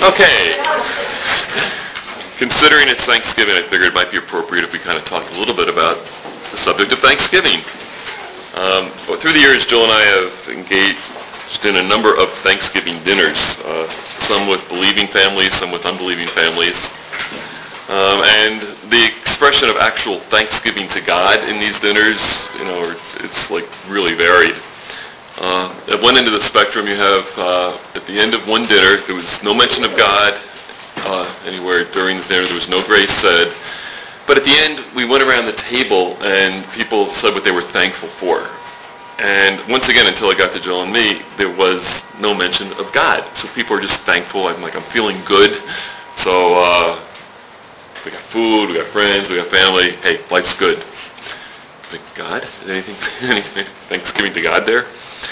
Okay. Considering it's Thanksgiving, I figured it might be appropriate if we kind of talked a little bit about the subject of Thanksgiving. Through the years, Jill and I have engaged in a number of Thanksgiving dinners, some with believing families, some with unbelieving families. And the expression of actual thanksgiving to God in these dinners, it's like really varied. At one end of the spectrum, you have, at the end of one dinner, there was no mention of God anywhere during the dinner. There was no grace said. But at the end, we went around the table, and people said what they were thankful for. And once again, until it got to Jill and me, there was no mention of God. So people are just thankful. I'm feeling good. So we got food, we got friends, we got family. Hey, life's good. But God? Is anything Thanksgiving to God there?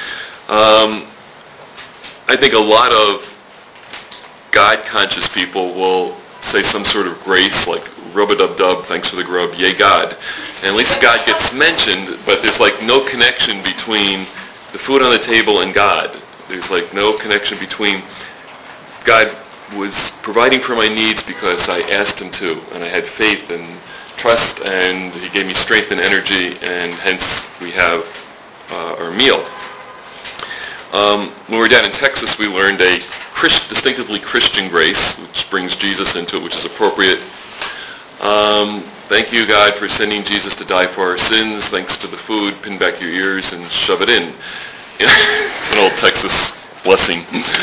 I think a lot of God-conscious people will say some sort of grace, like rub-a-dub-dub, thanks for the grub, yay God. And at least God gets mentioned, but there's no connection between the food on the table and God. There's no connection between God was providing for my needs because I asked him to, and I had faith and trust, and he gave me strength and energy, and hence we have our meal. When we were down in Texas, we learned a distinctively Christian grace, which brings Jesus into it, which is appropriate. Thank you, God, for sending Jesus to die for our sins. Thanks for the food. Pin back your ears and shove it in. It's an old Texas blessing.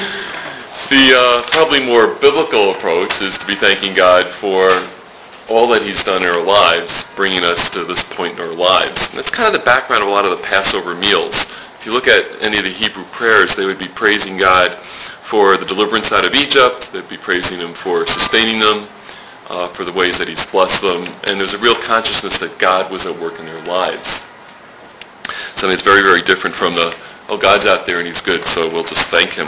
The probably more biblical approach is to be thanking God for all that he's done in our lives, bringing us to this point in our lives. And that's kind of the background of a lot of the Passover meals. If you look at any of the Hebrew prayers, they would be praising God for the deliverance out of Egypt. They'd be praising him for sustaining them, for the ways that he's blessed them. And there's a real consciousness that God was at work in their lives. Something that's very, very different from God's out there and he's good, so we'll just thank him.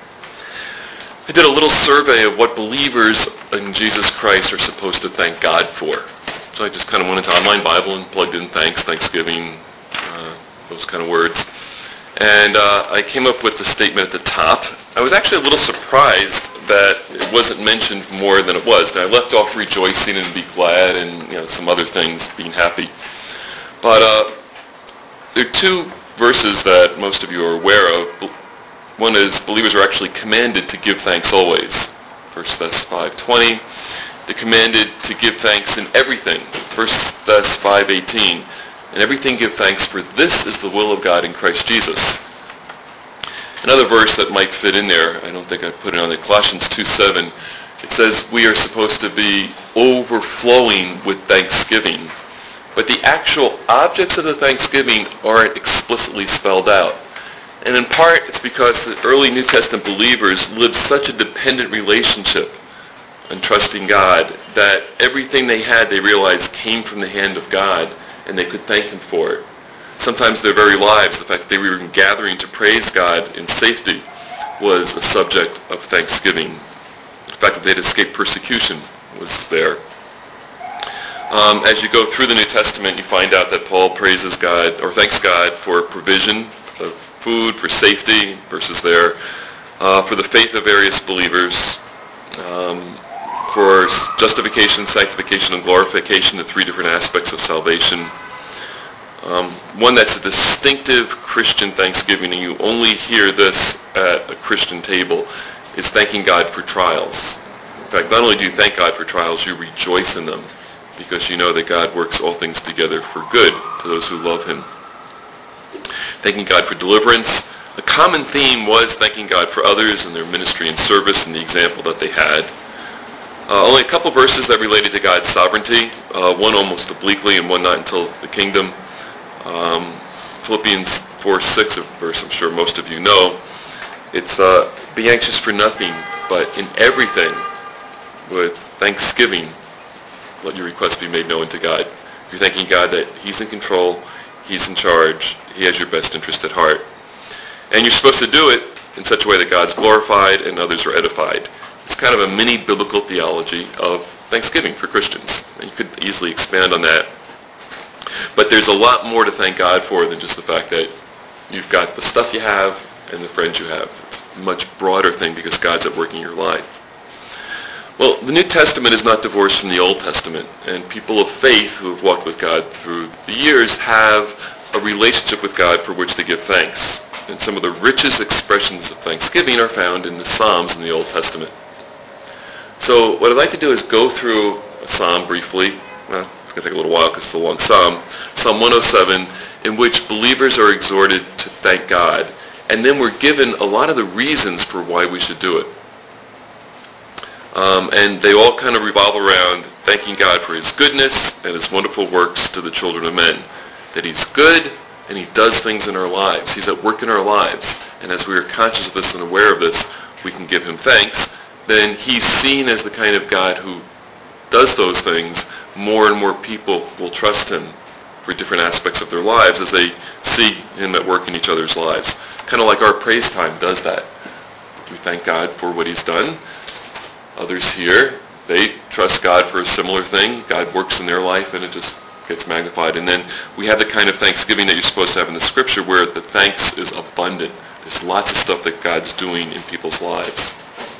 I did a little survey of what believers in Jesus Christ are supposed to thank God for. So I just kind of went into Online Bible and plugged in thanks, thanksgiving, those kind of words. And I came up with the statement at the top. I was actually a little surprised that it wasn't mentioned more than it was. Now, I left off rejoicing and be glad and some other things, being happy. But there are two verses that most of you are aware of. One is believers are actually commanded to give thanks always. 1 Thess 5:20. They're commanded to give thanks in everything. 1 Thess 5:18. And everything give thanks, for this is the will of God in Christ Jesus. Another verse that might fit in there, I don't think I put it on there, Colossians 2:7. It says we are supposed to be overflowing with thanksgiving. But the actual objects of the thanksgiving aren't explicitly spelled out. And in part, it's because the early New Testament believers lived such a dependent relationship on trusting God that everything they had, they realized, came from the hand of God, and they could thank him for it. Sometimes their very lives, the fact that they were even gathering to praise God in safety, was a subject of thanksgiving. The fact that they'd escaped persecution was there. As you go through the New Testament, you find out that Paul praises God, or thanks God for provision of food, for safety, verses there, for the faith of various believers, for justification, sanctification, and glorification, the three different aspects of salvation. One that's a distinctive Christian thanksgiving, and you only hear this at a Christian table, is thanking God for trials. In fact, not only do you thank God for trials, you rejoice in them, because you know that God works all things together for good to those who love him. Thanking God for deliverance. A common theme was thanking God for others and their ministry and service and the example that they had. Only a couple verses that related to God's sovereignty, one almost obliquely and one not until the kingdom. Philippians 4:6, a verse I'm sure most of you know. It's be anxious for nothing, but in everything with thanksgiving let your requests be made known to God. You're thanking God that he's in control, he's in charge, he has your best interest at heart. And you're supposed to do it in such a way that God's glorified and others are edified. It's kind of a mini biblical theology of Thanksgiving for Christians. And you could easily expand on that. But there's a lot more to thank God for than just the fact that you've got the stuff you have and the friends you have. It's a much broader thing because God's at work in your life. Well, the New Testament is not divorced from the Old Testament, and people of faith who have walked with God through the years have a relationship with God for which they give thanks. And some of the richest expressions of thanksgiving are found in the Psalms in the Old Testament. So what I'd like to do is go through a psalm briefly. Well, it's going to take a little while because it's a long psalm. Psalm 107, in which believers are exhorted to thank God. And then we're given a lot of the reasons for why we should do it. And they all kind of revolve around thanking God for his goodness and his wonderful works to the children of men. That he's good and he does things in our lives. He's at work in our lives. And as we are conscious of this and aware of this, we can give him thanks. Then he's seen as the kind of God who does those things. More and more people will trust him for different aspects of their lives as they see him at work in each other's lives. Kind of like our praise time does that. We thank God for what he's done. Others here, they trust God for a similar thing. God works in their life and it just gets magnified. And then we have the kind of thanksgiving that you're supposed to have in the scripture where the thanks is abundant. There's lots of stuff that God's doing in people's lives.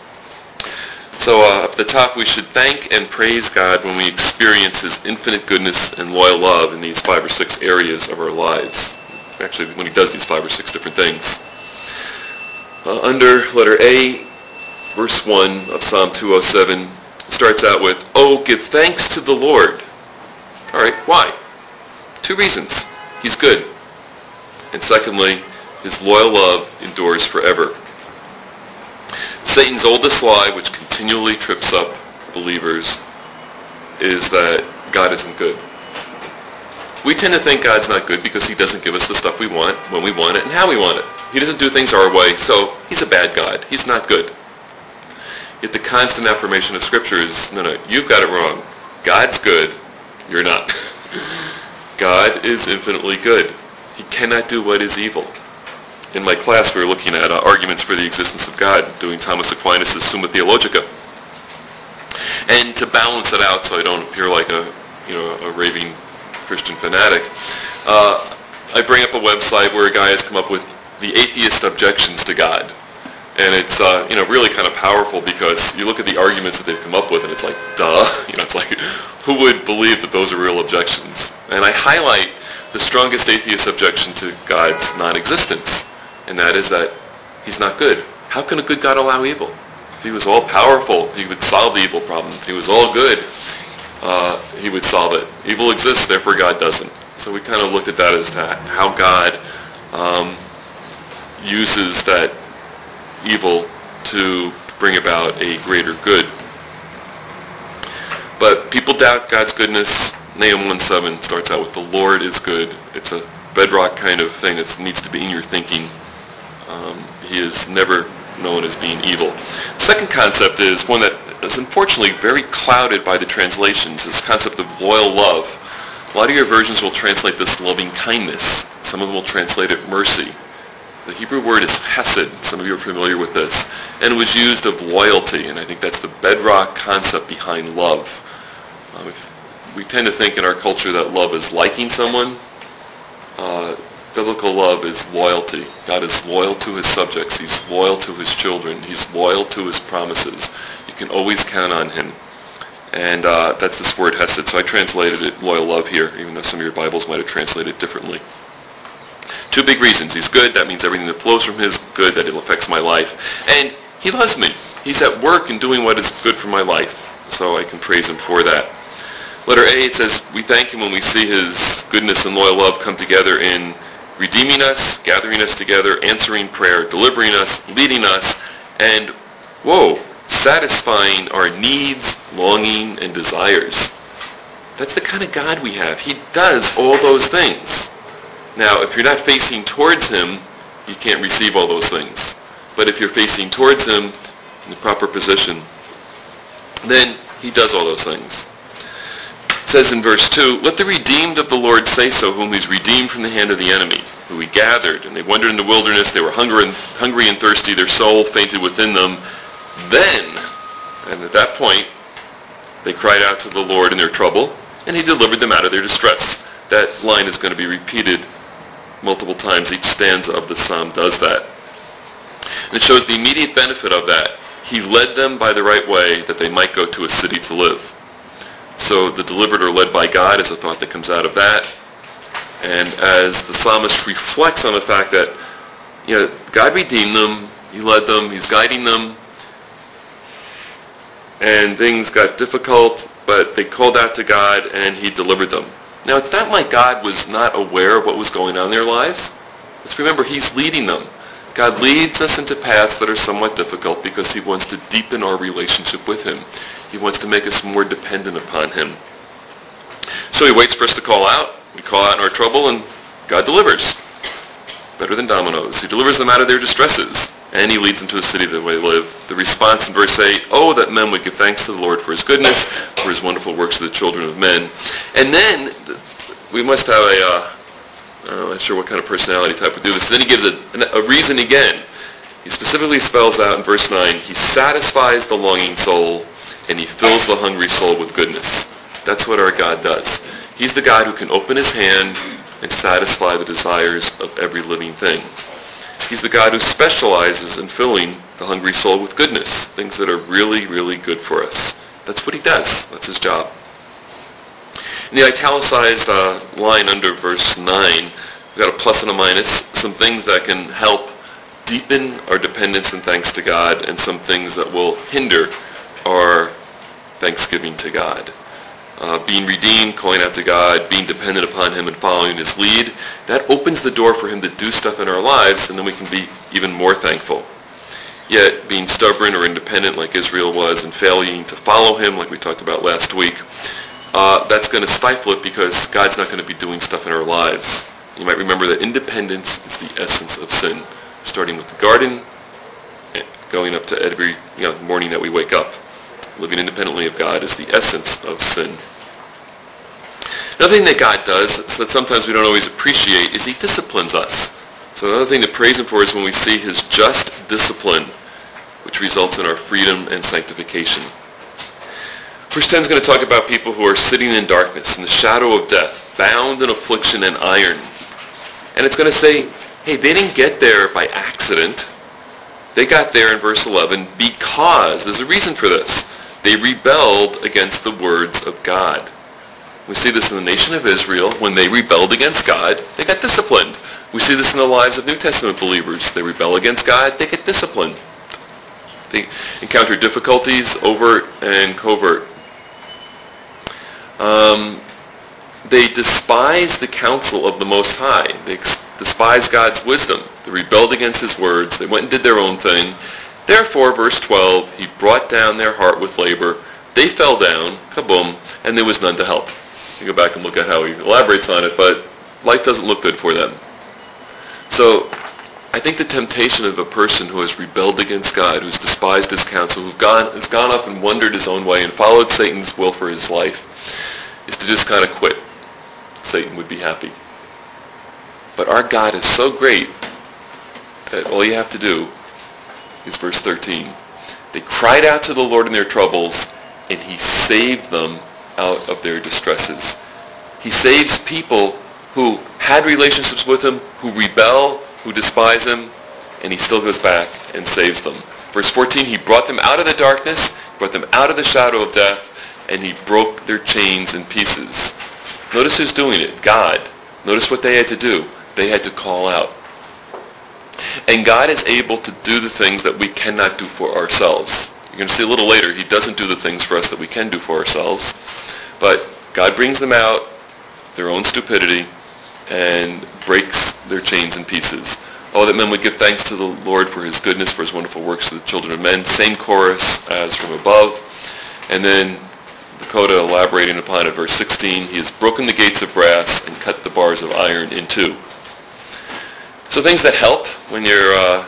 So up at the top, we should thank and praise God when we experience his infinite goodness and loyal love in these 5 or 6 areas of our lives. Actually, when he does these 5 or 6 different things. Under letter A, verse 1 of Psalm 207 starts out with, "Oh, give thanks to the Lord." All right, why? 2 reasons. He's good. And secondly, his loyal love endures forever. Satan's oldest lie, which continually trips up believers, is that God isn't good. We tend to think God's not good because he doesn't give us the stuff we want, when we want it, and how we want it. He doesn't do things our way, so he's a bad God. He's not good. Yet the constant affirmation of Scripture is, no, you've got it wrong. God's good. You're not. God is infinitely good. He cannot do what is evil. In my class, we were looking at arguments for the existence of God, doing Thomas Aquinas' Summa Theologica. And to balance it out so I don't appear like a raving Christian fanatic, I bring up a website where a guy has come up with the atheist objections to God. And it's really kind of powerful because you look at the arguments that they've come up with and it's like, duh. It's like, who would believe that those are real objections? And I highlight the strongest atheist objection to God's non-existence. And that is that he's not good. How can a good God allow evil? If he was all powerful, he would solve the evil problem. If he was all good, he would solve it. Evil exists, therefore God doesn't. So we kind of looked at that as to how God uses that evil to bring about a greater good. But people doubt God's goodness. Nahum 1:7 starts out with, "The Lord is good." It's a bedrock kind of thing that needs to be in your thinking. He is never known as being evil. Second concept is one that is unfortunately very clouded by the translations, this concept of loyal love. A lot of your versions will translate this loving kindness. Some of them will translate it mercy. The Hebrew word is hesed. Some of you are familiar with this. And it was used of loyalty, and I think that's the bedrock concept behind love. We tend to think in our culture that love is liking someone. Biblical love is loyalty. God is loyal to his subjects. He's loyal to his children. He's loyal to his promises. You can always count on him. And that's this word hesed. So I translated it loyal love here, even though some of your Bibles might have translated it differently. 2 big reasons. He's good. That means everything that flows from him is good, that it affects my life. And he loves me. He's at work and doing what is good for my life. So I can praise him for that. Letter A, it says, we thank him when we see his goodness and loyal love come together in redeeming us, gathering us together, answering prayer, delivering us, leading us, and, satisfying our needs, longing, and desires. That's the kind of God we have. He does all those things. Now, if you're not facing towards him, you can't receive all those things. But if you're facing towards him in the proper position, then he does all those things. It says in verse 2, "Let the redeemed of the Lord say so, whom he's redeemed from the hand of the enemy, who he gathered, and they wandered in the wilderness. They were hungry and thirsty. Their soul fainted within them. Then," and at that point, "they cried out to the Lord in their trouble, and he delivered them out of their distress." That line is going to be repeated multiple times. Each stanza of the psalm does that. And it shows the immediate benefit of that. He led them by the right way that they might go to a city to live. So the delivered or led by God is a thought that comes out of that. And as the psalmist reflects on the fact that, God redeemed them, he led them, he's guiding them, and things got difficult, but they called out to God and he delivered them. Now, it's not like God was not aware of what was going on in their lives. Let's remember, he's leading them. God leads us into paths that are somewhat difficult because he wants to deepen our relationship with him. He wants to make us more dependent upon him. So he waits for us to call out. We call out in our trouble, and God delivers. Better than dominoes. He delivers them out of their distresses, and he leads them to a city that they live. The response in verse 8, oh, that men would give thanks to the Lord for his goodness, for his wonderful works to the children of men. And then we must have I'm not sure what kind of personality type would do this. And then he gives a reason again. He specifically spells out in verse 9, he satisfies the longing soul, and he fills the hungry soul with goodness. That's what our God does. He's the God who can open his hand and satisfy the desires of every living thing. He's the God who specializes in filling the hungry soul with goodness, things that are really, really good for us. That's what he does. That's his job. In the italicized line under verse 9, we've got a plus and a minus, some things that can help deepen our dependence and thanks to God, and some things that will hinder our thanksgiving to God. Being redeemed, calling out to God, being dependent upon him and following his lead, that opens the door for him to do stuff in our lives, and then we can be even more thankful. Yet, being stubborn or independent like Israel was and failing to follow him like we talked about last week, that's going to stifle it because God's not going to be doing stuff in our lives. You might remember that independence is the essence of sin, starting with the garden, going up to every morning that we wake up. Living independently of God is the essence of sin. Another thing that God does that sometimes we don't always appreciate is he disciplines us. So another thing to praise him for is when we see his just discipline, which results in our freedom and sanctification. Verse 10 is going to talk about people who are sitting in darkness, in the shadow of death, bound in affliction and iron. And it's going to say, hey, they didn't get there by accident. They got there in verse 11 because, there's a reason for this, they rebelled against the words of God. We see this in the nation of Israel. When they rebelled against God, they got disciplined. We see this in the lives of New Testament believers. They rebel against God, they get disciplined. They encounter difficulties, overt and covert. They despise the counsel of the Most High. They despise God's wisdom. They rebelled against his words. They went and did their own thing. Therefore, verse 12, he brought down their heart with labor. They fell down, kaboom, and there was none to help. You go back and look at how he elaborates on it, but life doesn't look good for them. So I think the temptation of a person who has rebelled against God, who's despised his counsel, has gone up and wandered his own way and followed Satan's will for his life, is to just kind of quit. Satan would be happy. But our God is so great that all you have to do is verse 13. They cried out to the Lord in their troubles, and he saved them out of their distresses. He saves people who had relationships with him, who rebel, who despise him, and he still goes back and saves them. Verse 14, he brought them out of the darkness, brought them out of the shadow of death, and he broke their chains in pieces. Notice who's doing it, God. Notice what they had to do. They had to call out. And God is able to do the things that we cannot do for ourselves. You're going to see a little later, he doesn't do the things for us that we can do for ourselves. But God brings them out, their own stupidity, and breaks their chains in pieces. Oh, that men would give thanks to the Lord for his goodness, for his wonderful works to the children of men. Same chorus as from above. And then the coda elaborating upon it, verse 16, he has broken the gates of brass and cut the bars of iron in two. So things that help when you're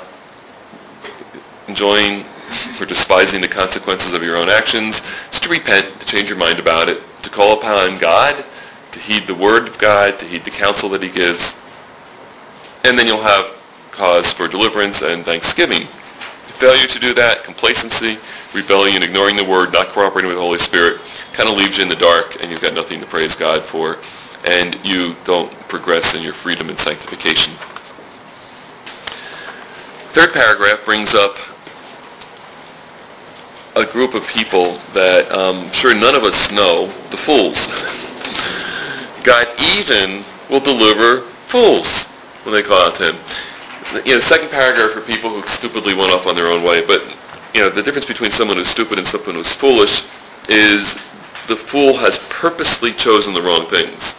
enjoying or despising the consequences of your own actions is to repent, to change your mind about it, to call upon God, to heed the word of God, to heed the counsel that he gives. And then you'll have cause for deliverance and thanksgiving. Failure to do that, complacency, rebellion, ignoring the word, not cooperating with the Holy Spirit, kind of leaves you in the dark, and you've got nothing to praise God for, and you don't progress in your freedom and sanctification. Third paragraph brings up a group of people that sure none of us know, the fools. God even will deliver fools when they call out to him. The second paragraph for people who stupidly went off on their own way. But the difference between someone who's stupid and someone who's foolish is the fool has purposely chosen the wrong things.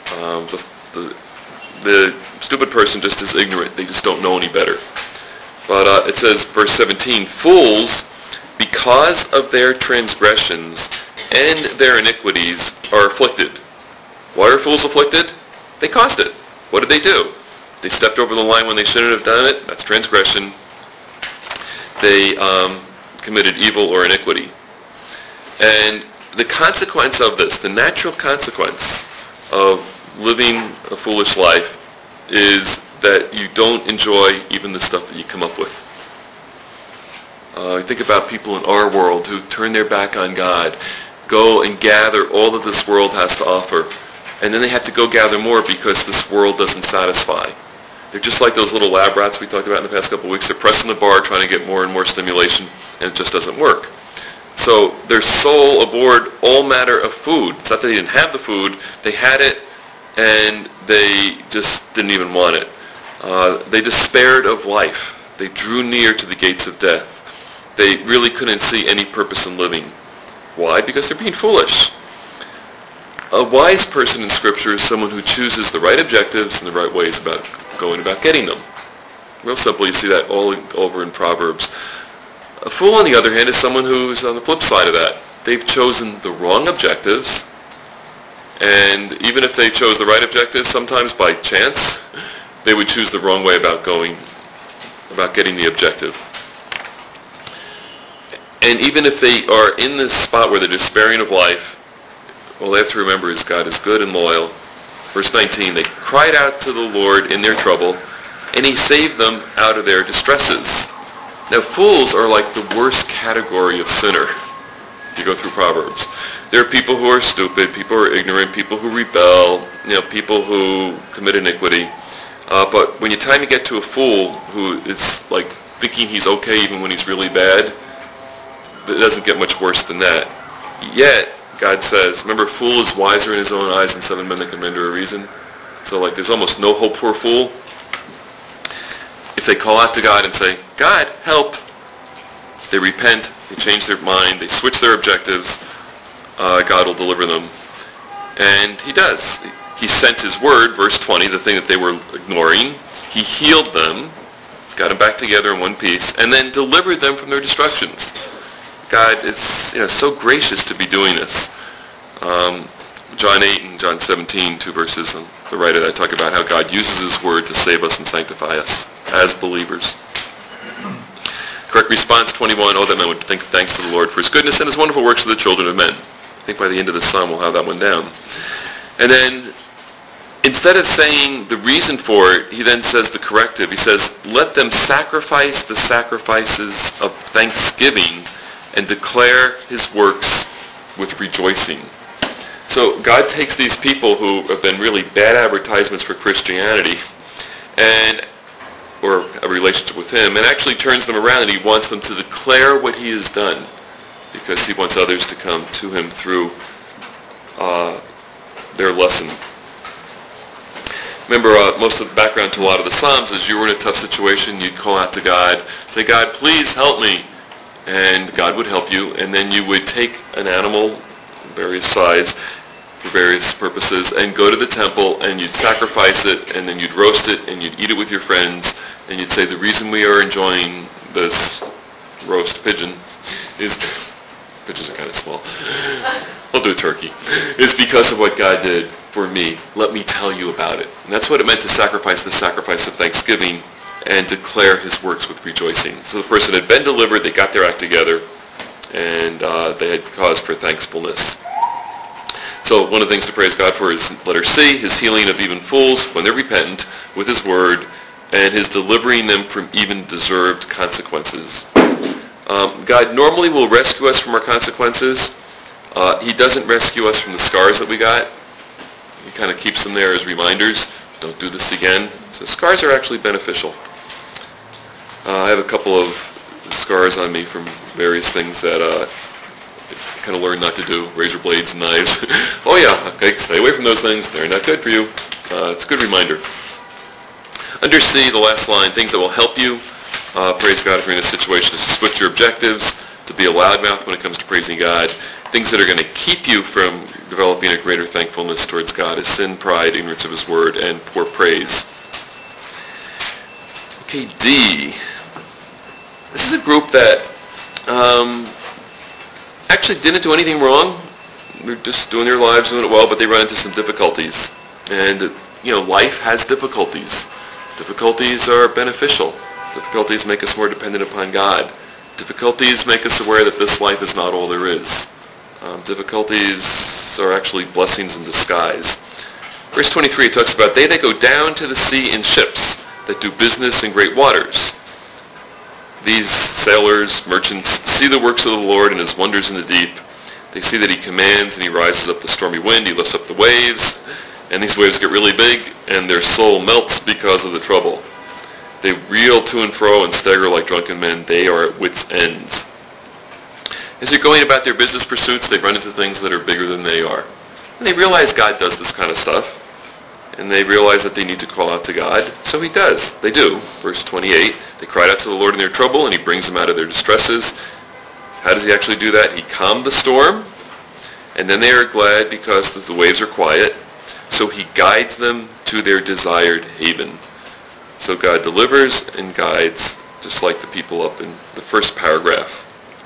The stupid person just is ignorant. They just don't know any better. But it says, verse 17, fools, because of their transgressions and their iniquities, are afflicted. Why are fools afflicted? They caused it. What did they do? They stepped over the line when they shouldn't have done it. That's transgression. They committed evil or iniquity. And the consequence of this, the natural consequence of living a foolish life, is that you don't enjoy even the stuff that you come up with. Think about people in our world who turn their back on God, go and gather all that this world has to offer, and then they have to go gather more because this world doesn't satisfy. They're just like those little lab rats we talked about in the past couple of weeks. They're pressing the bar, trying to get more and more stimulation, and it just doesn't work. So their soul abhorred all matter of food. It's not that they didn't have the food. They had it, and they just didn't even want it. They despaired of life. They drew near to the gates of death. They really couldn't see any purpose in living. Why? Because they're being foolish. A wise person in Scripture is someone who chooses the right objectives and the right ways about going about getting them. Real simple, you see that all over in Proverbs. A fool, on the other hand, is someone who's on the flip side of that. They've chosen the wrong objectives, and even if they chose the right objectives, sometimes by chance, they would choose the wrong way about getting the objective. And even if they are in this spot where they're despairing of life, all they have to remember is God is good and loyal. Verse 19, they cried out to the Lord in their trouble, and he saved them out of their distresses. Now, fools are like the worst category of sinner. If you go through Proverbs, there are people who are stupid, people who are ignorant, people who rebel, people who commit iniquity. But when you get to a fool who is like thinking he's okay even when he's really bad, it doesn't get much worse than that. Yet, God says, remember, a fool is wiser in his own eyes than 7 men that can render a reason. So there's almost no hope for a fool. If they call out to God and say, God, help, they repent, they change their mind, they switch their objectives, God will deliver them. And he does. He sent his word, verse 20, the thing that they were ignoring. He healed them, got them back together in one piece, and then delivered them from their destructions. God is so gracious to be doing this. John 8 and John 17, 2 verses on the right of that, talk about how God uses his word to save us and sanctify us as believers. Correct response 21, oh, that man would think thanks to the Lord for his goodness and his wonderful works to the children of men. I think by the end of the psalm we'll have that one down. And then instead of saying the reason for it, he then says the corrective. He says, let them sacrifice the sacrifices of thanksgiving and declare his works with rejoicing. So God takes these people who have been really bad advertisements for Christianity or a relationship with him, and actually turns them around, and he wants them to declare what he has done because he wants others to come to him through their lesson. Remember, most of the background to a lot of the Psalms is you were in a tough situation, you'd call out to God, say, God, please help me. And God would help you, and then you would take an animal, various size, for various purposes, and go to the temple, and you'd sacrifice it, and then you'd roast it, and you'd eat it with your friends, and you'd say, the reason we are enjoying this roast pigeon is, pigeons are kind of small, I'll do a turkey, is because of what God did for me. Let me tell you about it. And that's what it meant to sacrifice the sacrifice of thanksgiving and declare his works with rejoicing. So the person had been delivered, they got their act together, and they had cause for thankfulness. So one of the things to praise God for is letter C, his healing of even fools when they're repentant with his word, and his delivering them from even deserved consequences. God normally will rescue us from our consequences. He doesn't rescue us from the scars that we got. He kind of keeps them there as reminders. Don't do this again. So scars are actually beneficial. I have a couple of scars on me from various things that I kind of learned not to do. Razor blades, knives. Oh yeah, okay, stay away from those things. They're not good for you. It's a good reminder. Under C, the last line, things that will help you praise God if you're in a situation is to switch your objectives, to be a loudmouth when it comes to praising God. Things that are going to keep you from developing a greater thankfulness towards God is sin, pride, ignorance of his word, and poor praise. Okay, D. This is a group that actually didn't do anything wrong. They're just doing their lives, doing it well, but they run into some difficulties. And, life has difficulties. Difficulties are beneficial. Difficulties make us more dependent upon God. Difficulties make us aware that this life is not all there is. Difficulties are actually blessings in disguise. Verse 23, it talks about, they that go down to the sea in ships, that do business in great waters. These sailors, merchants, see the works of the Lord and his wonders in the deep. They see that he commands and he rises up the stormy wind, he lifts up the waves, and these waves get really big, and their soul melts because of the trouble. They reel to and fro and stagger like drunken men. They are at wits' ends. As they're going about their business pursuits, they run into things that are bigger than they are. And they realize God does this kind of stuff. And they realize that they need to call out to God. So he does. They do. Verse 28, they cried out to the Lord in their trouble, and he brings them out of their distresses. How does he actually do that? He calmed the storm, and then they are glad because the waves are quiet. So he guides them to their desired haven. So God delivers and guides, just like the people up in the first paragraph.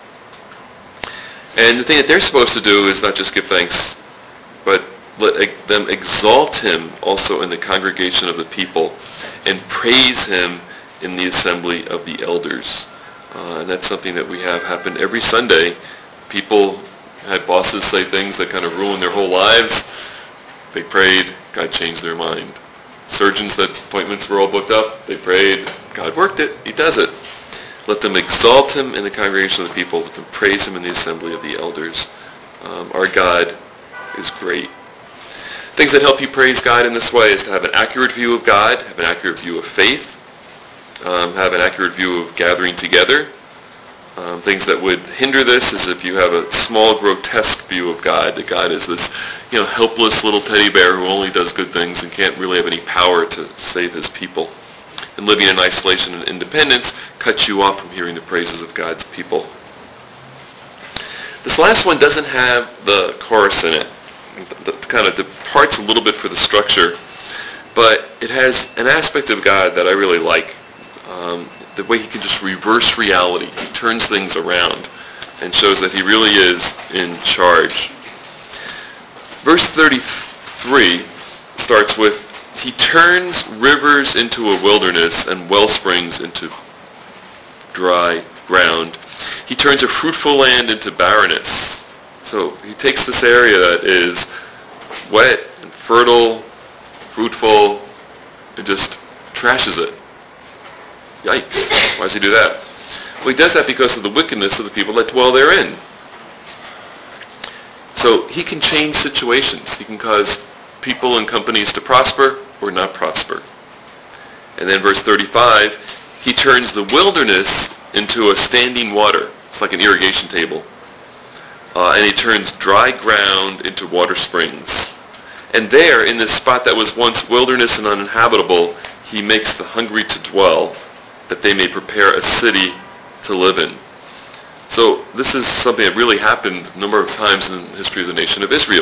And the thing that they're supposed to do is not just give thanks, but let them exalt him also in the congregation of the people and praise him in the assembly of the elders. And that's something that we have happen every Sunday. People had bosses say things that kind of ruined their whole lives. They prayed, God changed their mind. Surgeons that appointments were all booked up, they prayed, God worked it, he does it. Let them exalt him in the congregation of the people. Let them praise him in the assembly of the elders. Our God is great. Things that help you praise God in this way is to have an accurate view of God, have an accurate view of faith, have an accurate view of gathering together. Things that would hinder this is if you have a small, grotesque view of God, that God is this, helpless little teddy bear who only does good things and can't really have any power to save his people. And living in isolation and independence cuts you off from hearing the praises of God's people. This last one doesn't have the chorus in it. It kind of departs a little bit for the structure, but it has an aspect of God that I really like. The way he can just reverse reality. He turns things around and shows that he really is in charge. Verse 33 starts with, he turns rivers into a wilderness and well springs into dry ground. He turns a fruitful land into barrenness. So he takes this area that is wet and fertile, fruitful, and just trashes it. Yikes. Why does he do that? Well, he does that because of the wickedness of the people that dwell therein. So he can change situations. He can cause people and companies to prosper or not prosper. And then verse 35, he turns the wilderness into a standing water. It's like an irrigation table. And he turns dry ground into water springs. And there, in this spot that was once wilderness and uninhabitable, he makes the hungry to dwell, that they may prepare a city to live in. So this is something that really happened a number of times in the history of the nation of Israel.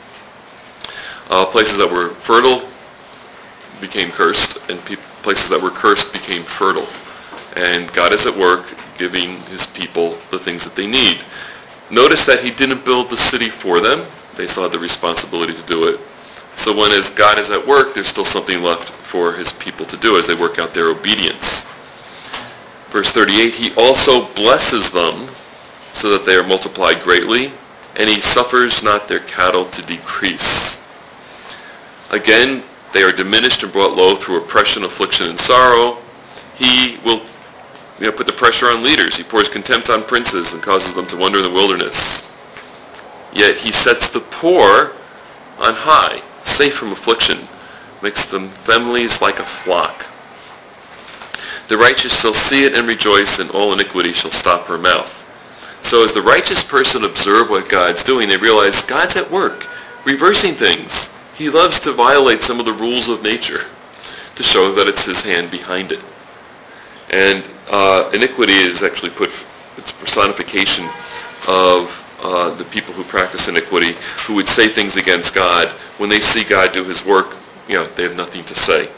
Places that were fertile became cursed, and places that were cursed became fertile. And God is at work giving his people the things that they need. Notice that he didn't build the city for them. They still had the responsibility to do it. So as God is at work, there's still something left for his people to do as they work out their obedience. Verse 38, he also blesses them so that they are multiplied greatly, and he suffers not their cattle to decrease. Again, they are diminished and brought low through oppression, affliction, and sorrow. He will put the pressure on leaders. He pours contempt on princes and causes them to wander in the wilderness. Yet he sets the poor on high, safe from affliction, makes them families like a flock. The righteous shall see it and rejoice, and all iniquity shall stop her mouth. So as the righteous person observe what God's doing, they realize God's at work, reversing things. He loves to violate some of the rules of nature to show that it's his hand behind it. And iniquity is actually it's personification of the people who practice iniquity, who would say things against God. When they see God do his work, they have nothing to say.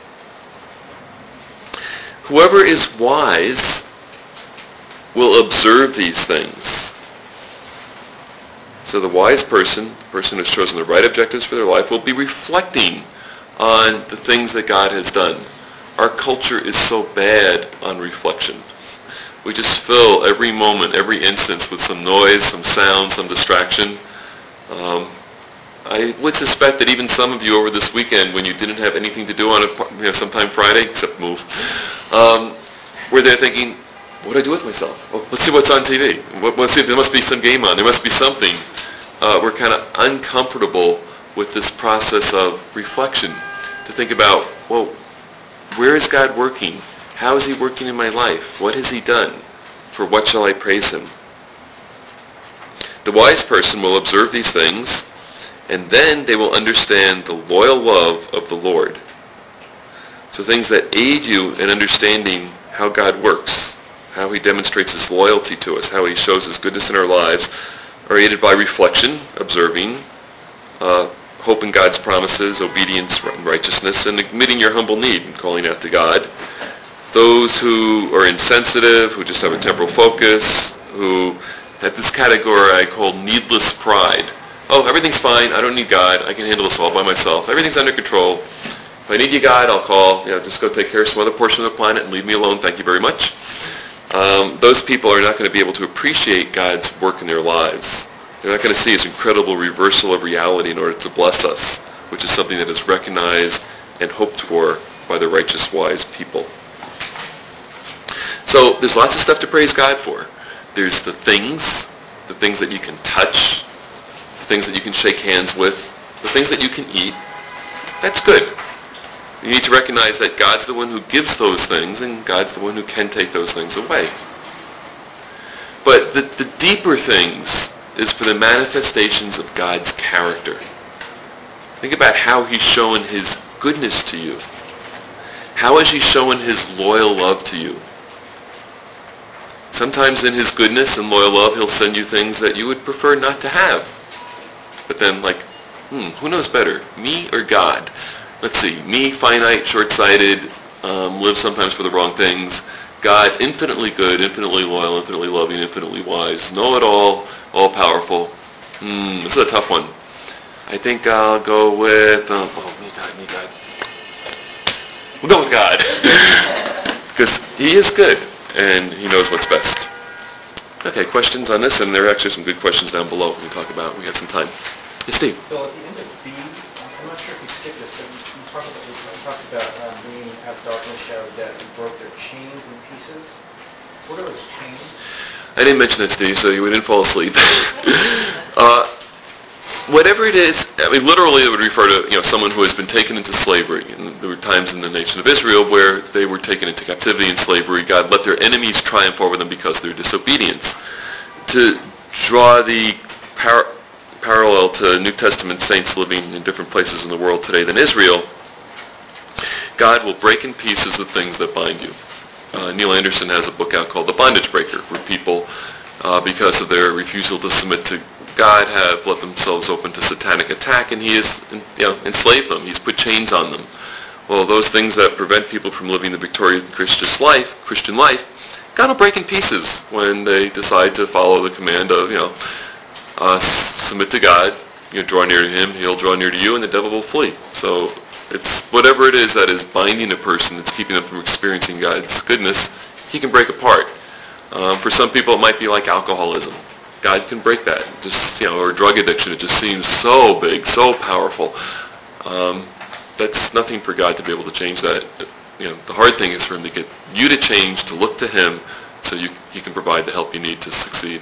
Whoever is wise will observe these things. So the wise person, the person who's chosen the right objectives for their life, will be reflecting on the things that God has done. Our culture is so bad on reflection. We just fill every moment, every instance with some noise, some sound, some distraction. I would suspect that even some of you over this weekend, when you didn't have anything to do on sometime Friday, except move, were there thinking, what do I do with myself? Oh, let's see what's on TV. Let's see, there must be some game on. There must be something. We're kind of uncomfortable with this process of reflection, to think about, well, where is God working? How is he working in my life? What has he done? For what shall I praise him? The wise person will observe these things, and then they will understand the loyal love of the Lord. So things that aid you in understanding how God works, how he demonstrates his loyalty to us, how he shows his goodness in our lives, are aided by reflection, observing, hope in God's promises, obedience, righteousness, and admitting your humble need and calling out to God. Those who are insensitive, who just have a temporal focus, who have this category I call needless pride. Oh, everything's fine. I don't need God. I can handle this all by myself. Everything's under control. If I need you, God, I'll call. Just go take care of some other portion of the planet and leave me alone. Thank you very much. Those people are not going to be able to appreciate God's work in their lives. They're not going to see his incredible reversal of reality in order to bless us, which is something that is recognized and hoped for by the righteous, wise people. So there's lots of stuff to praise God for. There's the things that you can touch, the things that you can shake hands with, the things that you can eat. That's good. You need to recognize that God's the one who gives those things, and God's the one who can take those things away. But the deeper things is for the manifestations of God's character. Think about how he's shown his goodness to you. How has he shown his loyal love to you? Sometimes in his goodness and loyal love, he'll send you things that you would prefer not to have. But then, who knows better, me or God? Let's see, me, finite, short-sighted, live sometimes for the wrong things. God, infinitely good, infinitely loyal, infinitely loving, infinitely wise, know-it-all, all-powerful. This is a tough one. I think I'll go with, me, God. We'll go with God. Because he is good, and he knows what's best. Okay, questions on this? And there are actually some good questions down below we can talk about. We got some time. Yes, Steve. Bill, at the end of B, I'm not sure if you skipped this, but you talked about bringing out darkness, shadow, death, and broke their chains in pieces. What are those chains? I didn't mention that, Steve, so you didn't fall asleep. Whatever it is, literally it would refer to someone who has been taken into slavery. And there were times in the nation of Israel where they were taken into captivity and slavery. God let their enemies triumph over them because of their disobedience. To draw the parallel to New Testament saints living in different places in the world today than Israel, God will break in pieces the things that bind you. Neil Anderson has a book out called The Bondage Breaker, where people, because of their refusal to submit to God, have let themselves open to satanic attack, and he has enslaved them. He's put chains on them. Well, those things that prevent people from living the victorious Christian life, God will break in pieces when they decide to follow the command of, submit to God, draw near to him, he'll draw near to you, and the devil will flee. So it's whatever it is that is binding a person, that's keeping them from experiencing God's goodness, he can break apart. For some people, it might be like alcoholism. God can break that. Just, or drug addiction, it just seems so big, so powerful. That's nothing for God to be able to change that. The hard thing is for him to get you to change, to look to him, so he can provide the help you need to succeed.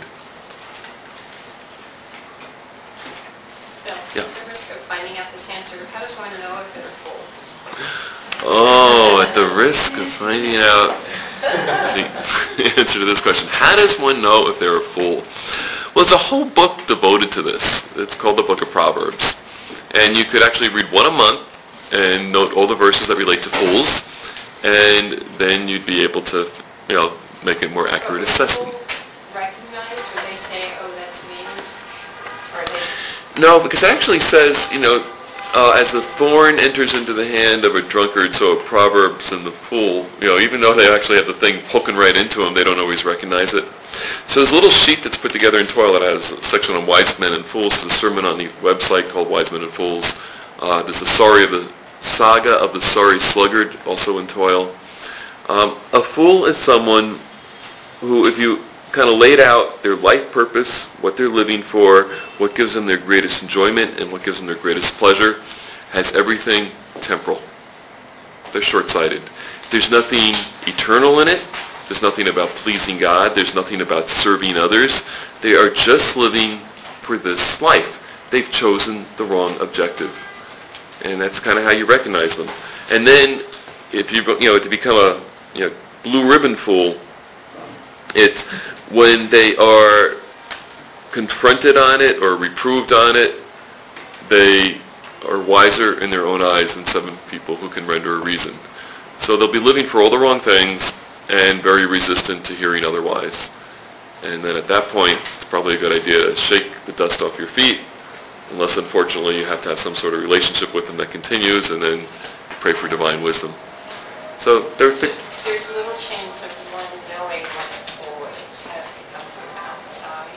Bill, Yeah. at the risk of finding out this answer, how does one know if it's full? Oh, at the risk of finding out. The answer to this question. How does one know if they're a fool? Well, there's a whole book devoted to this. It's called the Book of Proverbs. And you could actually read one a month and note all the verses that relate to fools, and then you'd be able to, make a more accurate assessment. Recognize, or they say, oh, that's me? Or they... No, because it actually says, as the thorn enters into the hand of a drunkard, so are Proverbs and the fool. Even though they actually have the thing poking right into them, they don't always recognize it. So there's a little sheet that's put together in Toil that has a section on wise men and fools. There's a sermon on the website called Wise Men and Fools. There's the saga of the sorry sluggard, also in Toil. A fool is someone who, if you kind of laid out their life purpose, what they're living for, what gives them their greatest enjoyment, and what gives them their greatest pleasure, has everything temporal. They're short-sighted. There's nothing eternal in it. There's nothing about pleasing God. There's nothing about serving others. They are just living for this life. They've chosen the wrong objective. And that's kind of how you recognize them. And then, if to become a blue ribbon fool, it's when they are confronted on it or reproved on it, they are wiser in their own eyes than 7 people who can render a reason. So they'll be living for all the wrong things and very resistant to hearing otherwise. And then at that point, it's probably a good idea to shake the dust off your feet, unless unfortunately you have to have some sort of relationship with them that continues, and then pray for divine wisdom. So There's little chance of one knowing what the fool is. Has to come from outside,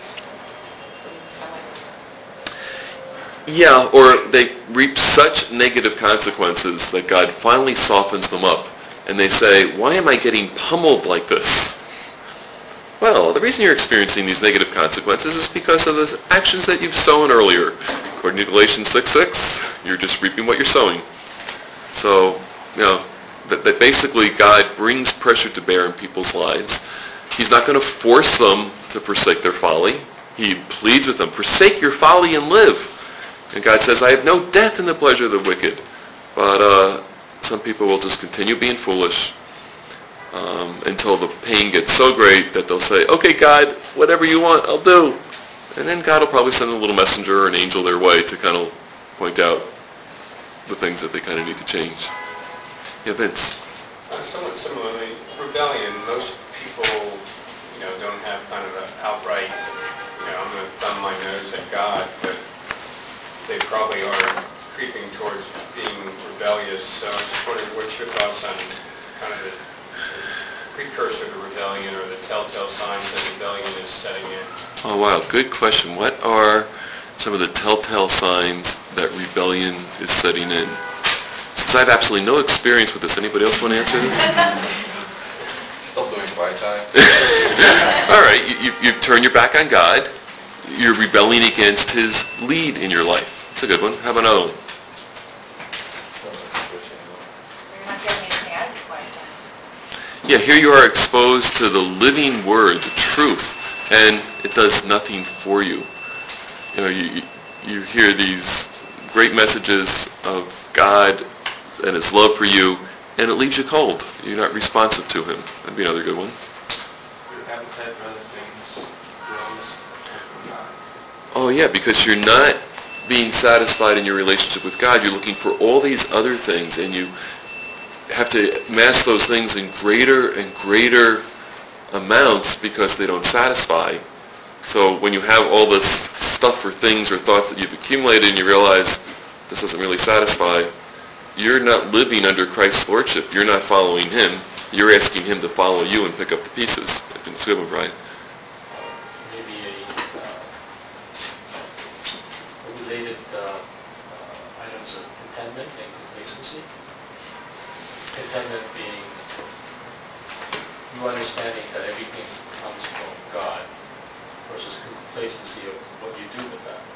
from someone. Yeah, or they reap such negative consequences that God finally softens them up. And they say, why am I getting pummeled like this? Well, the reason you're experiencing these negative consequences is because of the actions that you've sown earlier. According to Galatians 6:6, you're just reaping what you're sowing. So, that basically God brings pressure to bear in people's lives. He's not going to force them to forsake their folly. He pleads with them, forsake your folly and live. And God says, I have no death in the pleasure of the wicked. But some people will just continue being foolish until the pain gets so great that they'll say, okay, God, whatever you want, I'll do. And then God will probably send a little messenger or an angel their way to kind of point out the things that they kind of need to change. Yeah, Vince. Somewhat similarly, rebellion, most people, don't have kind of an outright, I'm going to thumb my nose at God, but they probably are creeping towards being rebellious. So I'm just wondering what's your thoughts on kind of the precursor to rebellion or the telltale signs that rebellion is setting in? Oh, wow. Good question. What are some of the telltale signs that rebellion is setting in? Since I have absolutely no experience with this, anybody else want to answer this? Still doing quiet time. All right. You turn your back on God. You're rebelling against his lead in your life. That's a good one. How about another one? You're not getting anything out of it quite then. Yeah, here you are exposed to the living word, the truth, and it does nothing for you. You hear these great messages of God and his love for you, and it leaves you cold. You're not responsive to him. That'd be another good one. Your appetite for other things grows. Oh yeah, because you're not being satisfied in your relationship with God. You're looking for all these other things, and you have to amass those things in greater and greater amounts because they don't satisfy. So when you have all this stuff or things or thoughts that you've accumulated and you realize this doesn't really satisfy, you're not living under Christ's lordship. You're not following him. You're asking him to follow you and pick up the pieces. It's a good one, Brian. Maybe related items of contentment and complacency. Contentment being you understanding that everything comes from God versus complacency of what you do with that.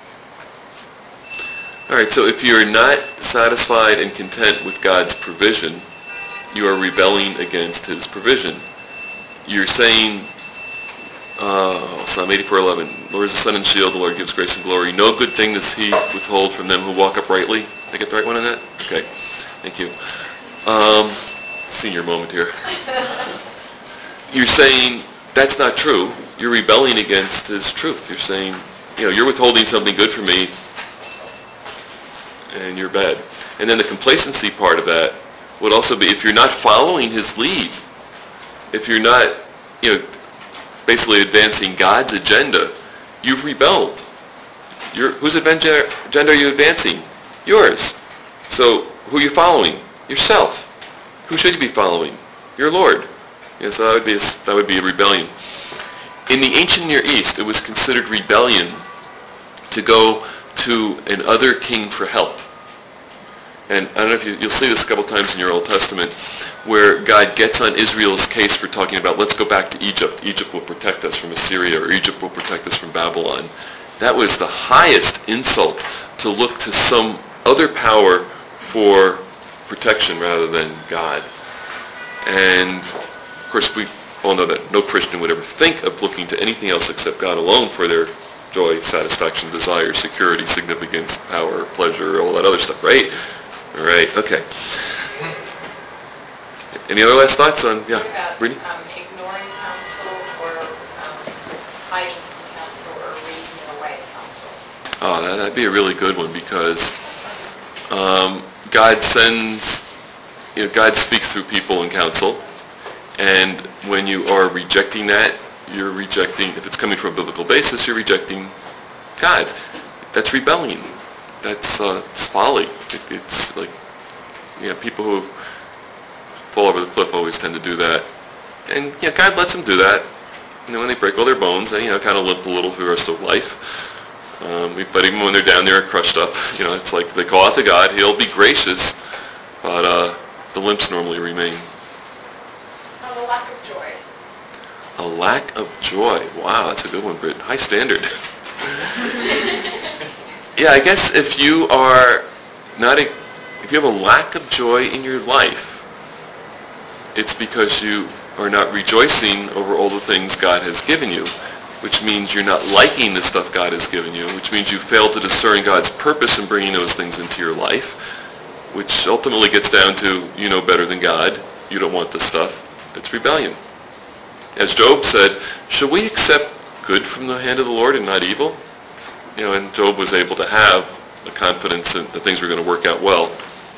All right, so if you're not satisfied and content with God's provision, you are rebelling against his provision. You're saying, Psalm 84:11, Lord is the sun and shield, the Lord gives grace and glory. No good thing does he withhold from them who walk uprightly. Did I get the right one on that? Okay, thank you. Senior moment here. you're saying that's not true. You're rebelling against his truth. You're saying, you're withholding something good from me, and you're bad. And then the complacency part of that would also be if you're not following his lead, if you're not, basically advancing God's agenda, you've rebelled. Whose agenda are you advancing? Yours. So who are you following? Yourself. Who should you be following? Your Lord. So that would be a rebellion. In the ancient Near East, it was considered rebellion to go to another king for help. And I don't know if you'll see this a couple times in your Old Testament, where God gets on Israel's case for talking about, let's go back to Egypt. Egypt will protect us from Assyria, or Egypt will protect us from Babylon. That was the highest insult, to look to some other power for protection rather than God. And of course, we all know that no Christian would ever think of looking to anything else except God alone for their joy, satisfaction, desire, security, significance, power, pleasure, all that other stuff, right? All right, okay. Any other last thoughts on, What about Brittany? ignoring counsel or hiding from counsel or reasoning away counsel? Oh, that'd be a really good one, because God sends, God speaks through people in counsel, and when you are rejecting that, you're rejecting, if it's coming from a biblical basis, you're rejecting God. That's rebellion. That's it's folly. It's like, people who fall over the cliff always tend to do that. And God lets them do that. When they break all their bones, they kind of limp a little through the rest of life. But even when they're down there crushed up, it's like they call out to God. He'll be gracious, but the limps normally remain. The lack of joy. A lack of joy. Wow, that's a good one, Britt. High standard. Yeah, I guess if you have a lack of joy in your life, it's because you are not rejoicing over all the things God has given you, which means you're not liking the stuff God has given you, which means you fail to discern God's purpose in bringing those things into your life, which ultimately gets down to, you know better than God, you don't want this stuff. It's rebellion. As Job said, should we accept good from the hand of the Lord and not evil? And Job was able to have the confidence that things were going to work out well,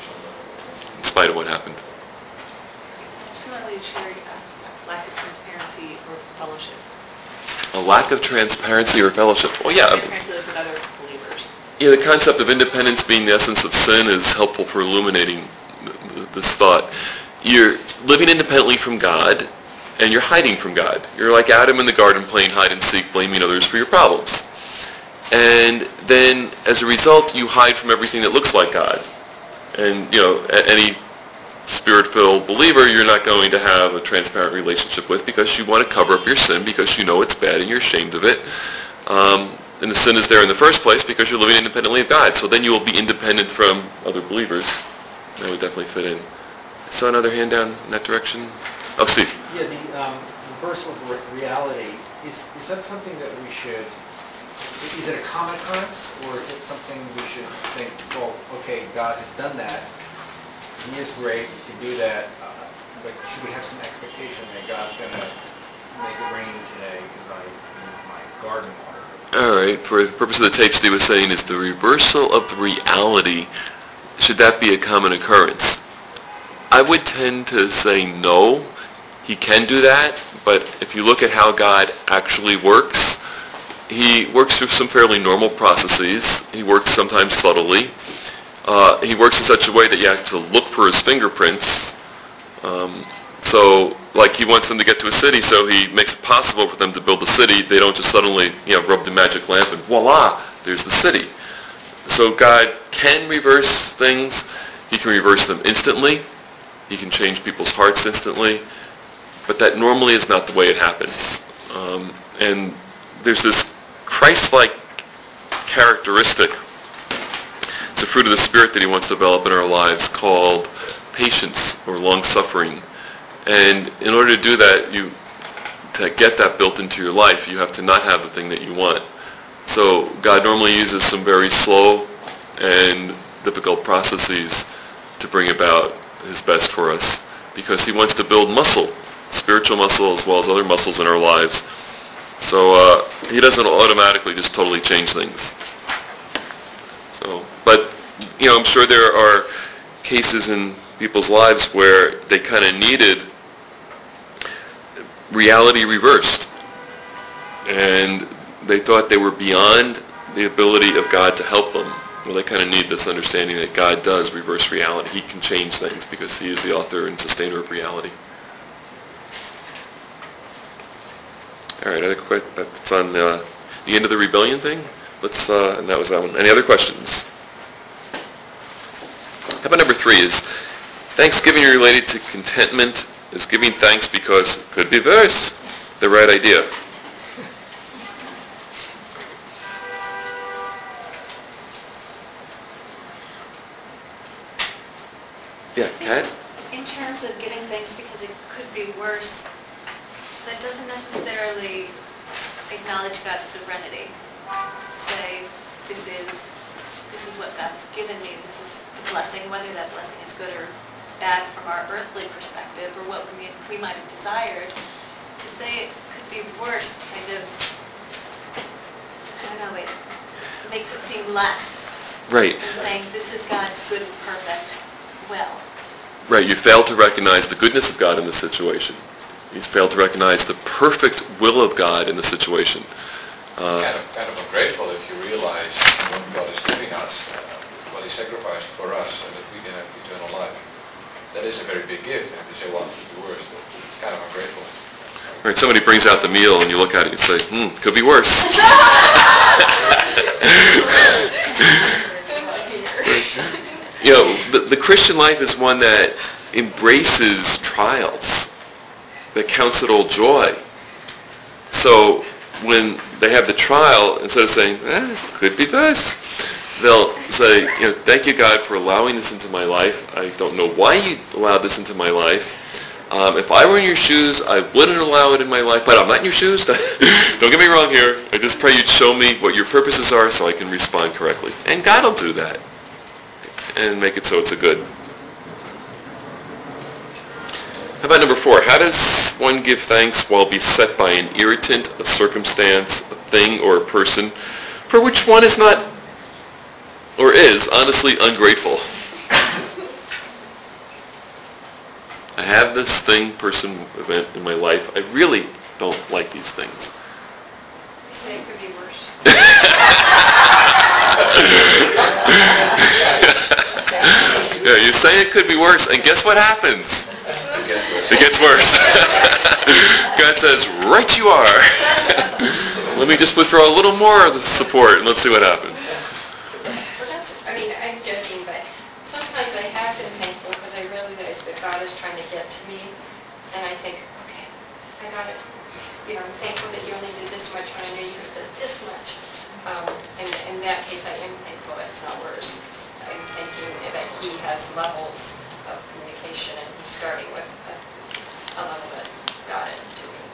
in spite of what happened. Similarly, Sherry, lack of transparency or fellowship. A lack of transparency or fellowship. Well, yeah. Transparency with other believers. The concept of independence being the essence of sin is helpful for illuminating this thought. You're living independently from God, and you're hiding from God. You're like Adam in the garden playing hide and seek, blaming others for your problems. And then, as a result, you hide from everything that looks like God. And, any Spirit-filled believer you're not going to have a transparent relationship with, because you want to cover up your sin, because you know it's bad and you're ashamed of it. And the sin is there in the first place because you're living independently of God. So then you will be independent from other believers. That would definitely fit in. So another hand down in that direction. Oh, Steve. Yeah, the reversal of reality, is that something that we should, is it a common occurrence, or is it something we should think, well, okay, God has done that, he is great, he can do that, but should we have some expectation that God's going to make it rain today because I need my garden water? All right, for the purpose of the tape, Steve was saying, is the reversal of the reality, should that be a common occurrence? I would tend to say no. He can do that, but if you look at how God actually works, he works through some fairly normal processes. He works sometimes subtly. He works in such a way that you have to look for his fingerprints. So, like he wants them to get to a city, so he makes it possible for them to build the city. They don't just suddenly, rub the magic lamp and voila, there's the city. So God can reverse things. He can reverse them instantly. He can change people's hearts instantly. But that normally is not the way it happens. And there's this Christ-like characteristic. It's a fruit of the Spirit that he wants to develop in our lives called patience or long-suffering. And in order to do that, to get that built into your life, you have to not have the thing that you want. So God normally uses some very slow and difficult processes to bring about his best for us, because he wants to build muscle spiritual muscle as well as other muscles in our lives. So he doesn't automatically just totally change things. So, but, I'm sure there are cases in people's lives where they kind of needed reality reversed. And they thought they were beyond the ability of God to help them. Well, they kind of need this understanding that God does reverse reality. He can change things because he is the author and sustainer of reality. All right, that's on the end of the rebellion thing. And that was that one. Any other questions? How about number 3 is thanksgiving related to contentment is giving thanks because it could be verse, the right idea. Yeah, Kat? In terms of giving thanks because it could be worse, that doesn't necessarily acknowledge God's sovereignty. Say, this is what God's given me, this is the blessing, whether that blessing is good or bad from our earthly perspective or what we might have desired. To say it could be worse kind of, I don't know, it makes it seem less. Right. Than saying, this is God's good and perfect will. Right, you fail to recognize the goodness of God in the situation. You fail to recognize the perfect will of God in the situation. Kind of ungrateful if you realize what God is giving us, what he sacrificed for us so that we can have eternal life. That is a very big gift, and if you say, well, it could be worse, it's kind of ungrateful. Right, somebody brings out the meal and you look at it and say, could be worse. The Christian life is one that embraces trials, that counts it all joy. So when they have the trial, instead of saying, could be this, they'll say, thank you, God, for allowing this into my life. I don't know why you allowed this into my life. If I were in your shoes, I wouldn't allow it in my life, but I'm not in your shoes. Don't get me wrong here. I just pray you'd show me what your purposes are so I can respond correctly. And God will do that and make it so it's a good. How about number 4? How does one give thanks while beset by an irritant, a circumstance, a thing, or a person for which one is not or is honestly ungrateful? I have this thing, person, event in my life. I really don't like these things. You say it could be worse. Yeah, you say it could be worse, and guess what happens? It gets worse. God says, right you are. Let me just withdraw a little more of the support, and let's see what happens. I'm joking, but sometimes I have been thankful because I realize that God is trying to get to me, and I think, okay, I got it. I'm thankful that you only did this much when I know you have done this much. And in that case, I am thankful it's not worse. I'm thinking that he has levels of communication, and he's starting with a level that got it to me.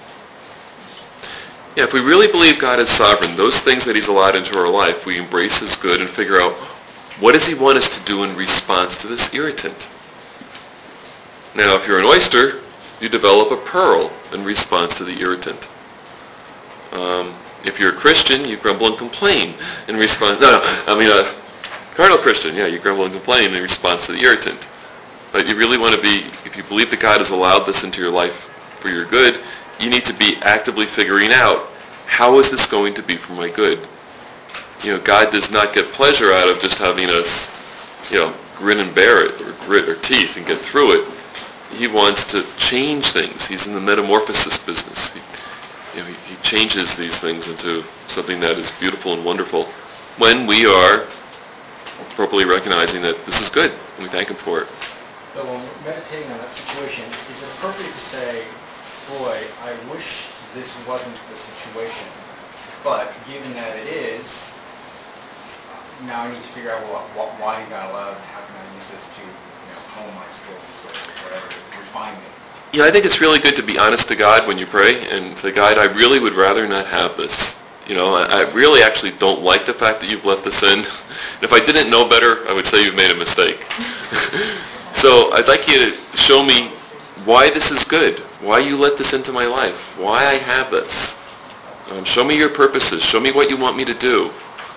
Yeah, if we really believe God is sovereign, those things that he's allowed into our life, we embrace as good and figure out, what does he want us to do in response to this irritant? Now, if you're an oyster, you develop a pearl in response to the irritant. If you're a Christian, you grumble and complain in response. A carnal Christian, you grumble and complain in response to the irritant. But you really want to be, if you believe that God has allowed this into your life for your good, you need to be actively figuring out, how is this going to be for my good? God does not get pleasure out of just having us, grin and bear it, or grit our teeth and get through it. He wants to change things. He's in the metamorphosis business. He changes these things into something that is beautiful and wonderful when we are appropriately recognizing that this is good, and we thank him for it. So when we're meditating on that situation, is it appropriate to say, boy, I wish this wasn't the situation, but given that it is, now I need to figure out why you got allowed, how can I use this to hone my skills or whatever, refine me. I think it's really good to be honest to God when you pray and say, God, I really would rather not have this. I really actually don't like the fact that you've let this in. And if I didn't know better, I would say you've made a mistake. So I'd like you to show me why this is good. Why you let this into my life? Why I have this? Show me your purposes. Show me what you want me to do.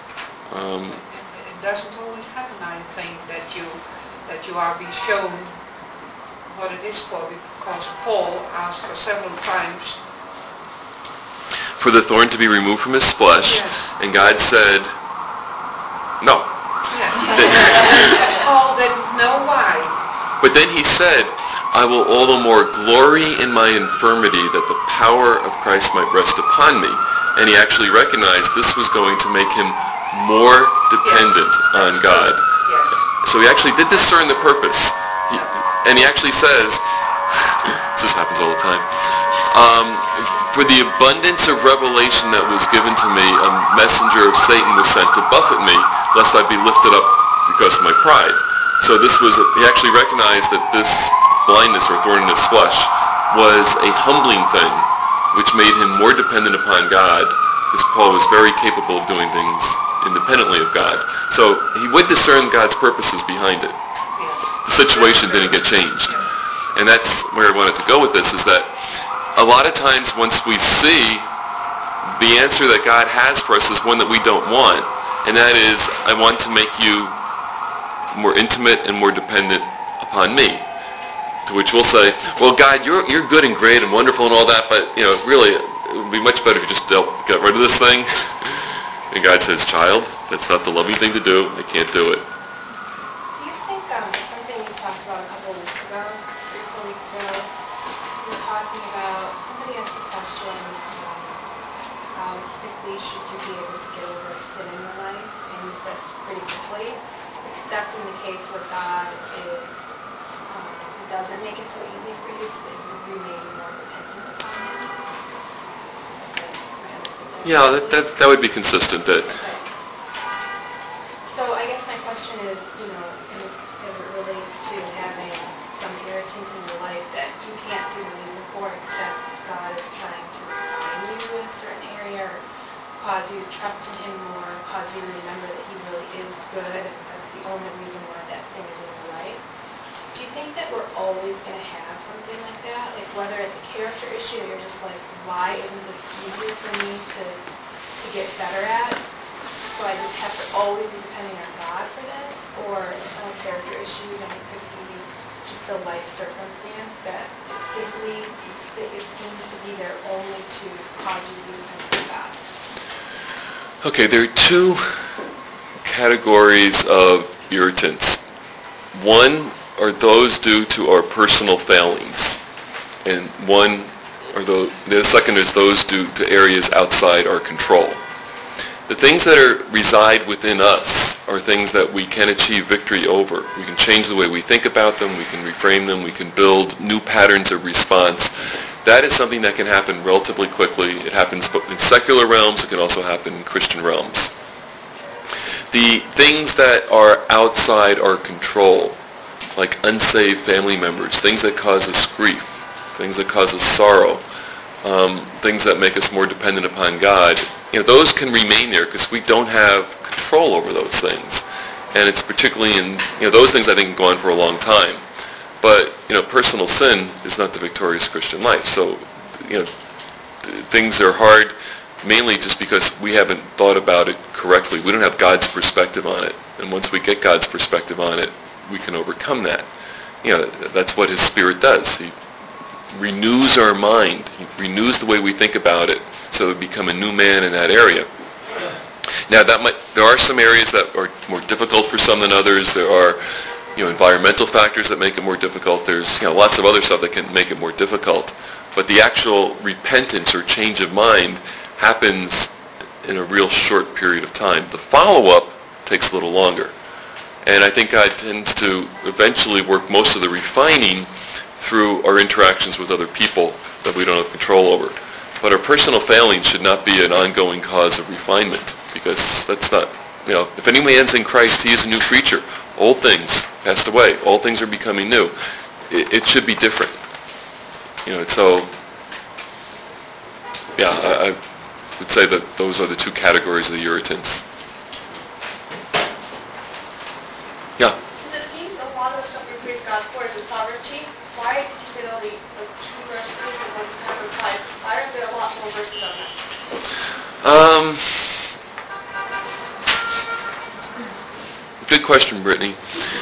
It doesn't always happen, I think, that you are being shown what it is for, because Paul asked for several times. For the thorn to be removed from his flesh, Yes. and God said, no. Yes. Paul didn't know why. But then he said, I will all the more glory in my infirmity that the power of Christ might rest upon me. And he actually recognized this was going to make him more dependent on God. Yes. So he actually did discern the purpose. And he actually says, this happens all the time, for the abundance of revelation that was given to me, a messenger of Satan was sent to buffet me, lest I be lifted up because of my pride. So he actually recognized that this blindness or thorn in his flesh was a humbling thing, which made him more dependent upon God, because Paul was very capable of doing things independently of God. So he would discern God's purposes behind it. The situation didn't get changed. And that's where I wanted to go with this, is that a lot of times once we see the answer that God has for us is one that we don't want, and that is, I want to make you more intimate and more dependent upon me. To which we'll say, well, God, you're good and great and wonderful and all that, but really, it would be much better if you just got rid of this thing. And God says, child, that's not the loving thing to do. I can't do it. Do you think something you talked about a couple weeks ago, 3-4 weeks ago, you were talking about, somebody asked the question, how quickly should you be able to get over a sin in your life? And you said pretty quickly, except in the case where God doesn't make it so easy for you so that you remain more dependent upon him. Yeah, that would be consistent. That. Okay. So I guess my question is, as it relates to having some irritant in your life that you can't see the reason for, except God is trying to refine you in a certain area, or cause you to trust in him more, cause you to remember that he really is good. That's the only reason why that thing is in your life. Do you think that we're always going to have something like that? Like whether it's a character issue, or you're just like, why isn't this easier for me to get better at? So I just have to always be depending on God for this? Or it's not a character issue, then it could be just a life circumstance that simply, it seems to be there only to cause you to be dependent on God. Okay, there are two categories of irritants. One are those due to our personal failings, and the second is those due to areas outside our control. The things that reside within us are things that we can achieve victory over. We can change the way we think about them, we can reframe them, we can build new patterns of response. That is something that can happen relatively quickly. It happens in secular realms, it can also happen in Christian realms. The things that are outside our control, like unsaved family members, things that cause us grief, things that cause us sorrow, things that make us more dependent upon God, those can remain there because we don't have control over those things. And it's particularly in, those things I think can go on for a long time. But, personal sin is not the victorious Christian life. So, things are hard mainly just because we haven't thought about it correctly. We don't have God's perspective on it. And once we get God's perspective on it, we can overcome that. That's what his Spirit does. He renews our mind. He renews the way we think about it so we become a new man in that area. Now, there are some areas that are more difficult for some than others. There are environmental factors that make it more difficult. There's lots of other stuff that can make it more difficult. But the actual repentance or change of mind happens in a real short period of time. The follow-up takes a little longer. And I think God tends to eventually work most of the refining through our interactions with other people that we don't have control over. But our personal failings should not be an ongoing cause of refinement, because that's not, if any man's in Christ, he is a new creature. Old things passed away. All things are becoming new. It should be different. So, yeah, I would say that those are the two categories of the irritants. Yeah? Since it seems a lot of the stuff we praise God for is his sovereignty, why did you say that only 2 verses Good question, Brittany.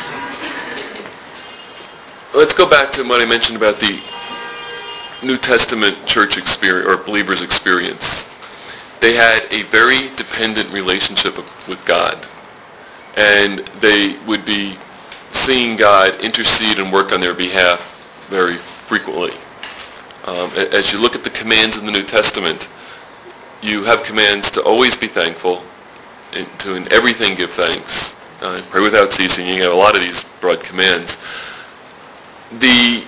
Let's go back to what I mentioned about the New Testament church experience, or believers' experience. They had a very dependent relationship with God. And they would be seeing God intercede and work on their behalf very frequently. As you look at the commands in the New Testament, you have commands to always be thankful, and to in everything give thanks, pray without ceasing. You have a lot of these broad commands. The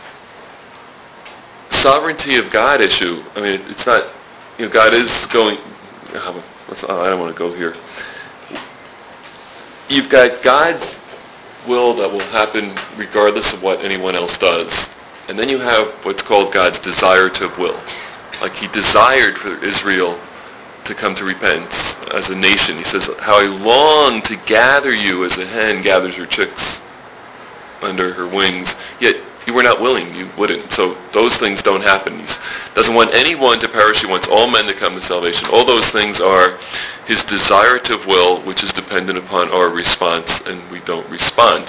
sovereignty of God issue, I mean, it's not, God is going, I don't want to go here. You've got God's will that will happen regardless of what anyone else does. And then you have what's called God's desire-to will. Like he desired for Israel to come to repentance as a nation. He says, how I long to gather you as a hen gathers her chicks under her wings. Yet you were not willing, you wouldn't. So those things don't happen. He doesn't want anyone to perish. He wants all men to come to salvation. All those things are his desire-to will, which is dependent upon our response, and we don't respond.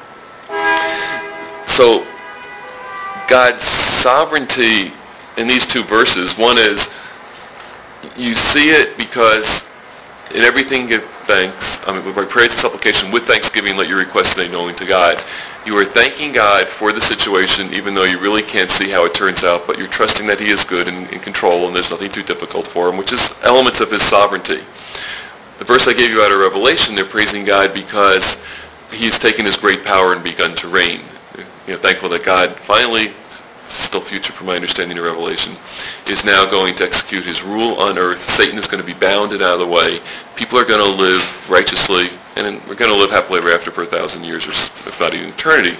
So God's sovereignty in these two verses, one is you see it because in everything give thanks. By praise and supplication with thanksgiving let your requests be known to God. You are thanking God for the situation even though you really can't see how it turns out, but you're trusting that he is good and in control and there's nothing too difficult for him, which is elements of his sovereignty. The verse I gave you out of Revelation, they're praising God because he's taken his great power and begun to reign. Thankful that God finally, still future from my understanding of Revelation, is now going to execute his rule on earth. Satan is going to be bound and out of the way. People are going to live righteously, and we're going to live happily ever after for 1,000 years, or if not even eternity.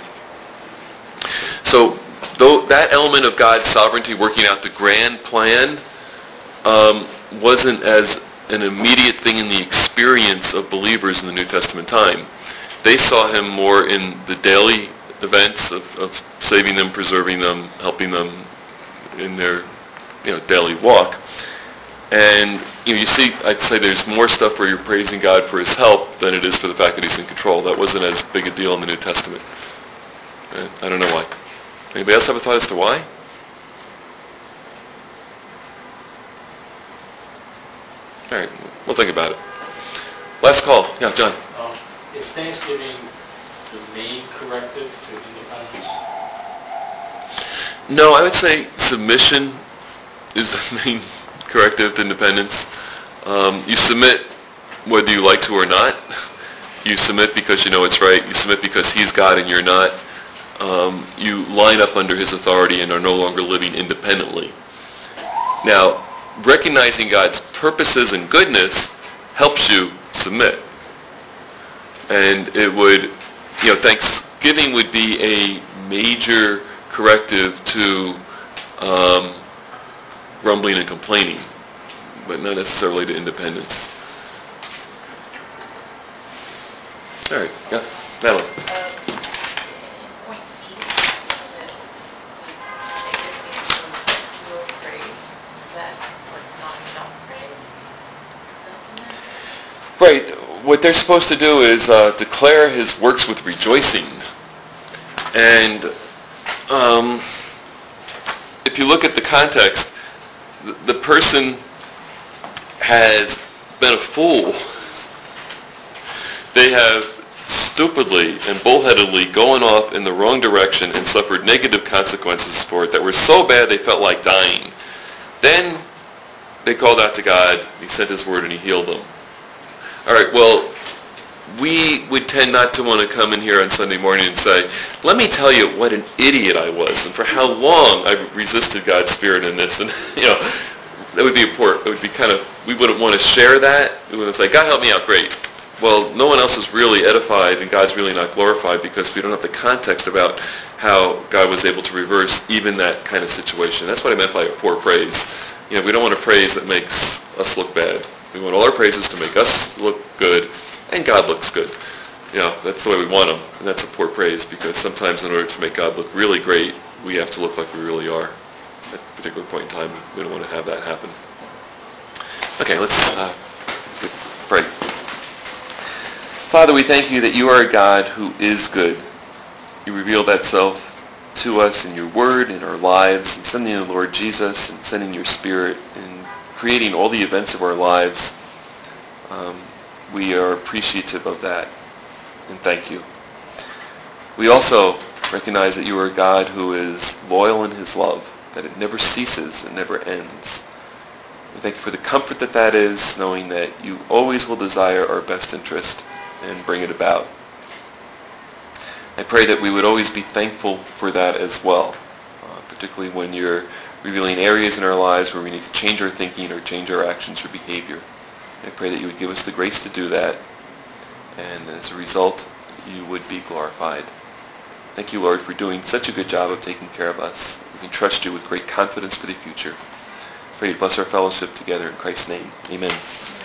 So though that element of God's sovereignty working out the grand plan wasn't as an immediate thing in the experience of believers in the New Testament time. They saw him more in the daily events of saving them, preserving them, helping them in their daily walk. And you see, I'd say there's more stuff where you're praising God for his help than it is for the fact that he's in control. That wasn't as big a deal in the New Testament. I don't know why. Anybody else have a thought as to why? All right, we'll think about it. Last call. Yeah, John. Is Thanksgiving the main corrective to independence? No, I would say submission is the main corrective to independence. You submit whether you like to or not. You submit because you know it's right. You submit because he's God and you're not. You line up under his authority and are no longer living independently. Now, recognizing God's purposes and goodness helps you submit. And it would, Thanksgiving would be a major corrective to grumbling and complaining, but not necessarily to independence. All right, yeah, Madeline. Point C, your praise, that non-self praise. Right. What they're supposed to do is declare his works with rejoicing. And if you look at the context, the person has been a fool. They have stupidly and bullheadedly gone off in the wrong direction and suffered negative consequences for it that were so bad they felt like dying. Then they called out to God, he sent his word and he healed them. All right, well, we would tend not to want to come in here on Sunday morning and say, let me tell you what an idiot I was and for how long I resisted God's Spirit in this. And, that would be important. It would be we wouldn't want to share that. We wouldn't say, God help me out, great. Well, no one else is really edified and God's really not glorified because we don't have the context about how God was able to reverse even that kind of situation. That's what I meant by a poor praise. We don't want a praise that makes us look bad. We want all our praises to make us look good, and God looks good. That's the way we want them, and that's a poor praise because sometimes in order to make God look really great, we have to look like we really are. At a particular point in time, we don't want to have that happen. Okay, let's pray. Father, we thank you that you are a God who is good. You reveal that self to us in your word, in our lives, and sending the Lord Jesus, and sending your Spirit, and creating all the events of our lives. We are appreciative of that, and thank you. We also recognize that you are a God who is loyal in his love, that it never ceases and never ends. We thank you for the comfort that that is, knowing that you always will desire our best interest and bring it about. I pray that we would always be thankful for that as well, particularly when you're revealing areas in our lives where we need to change our thinking or change our actions or behavior. I pray that you would give us the grace to do that, and as a result, you would be glorified. Thank you, Lord, for doing such a good job of taking care of us. We can trust you with great confidence for the future. Pray you bless our fellowship together in Christ's name. Amen.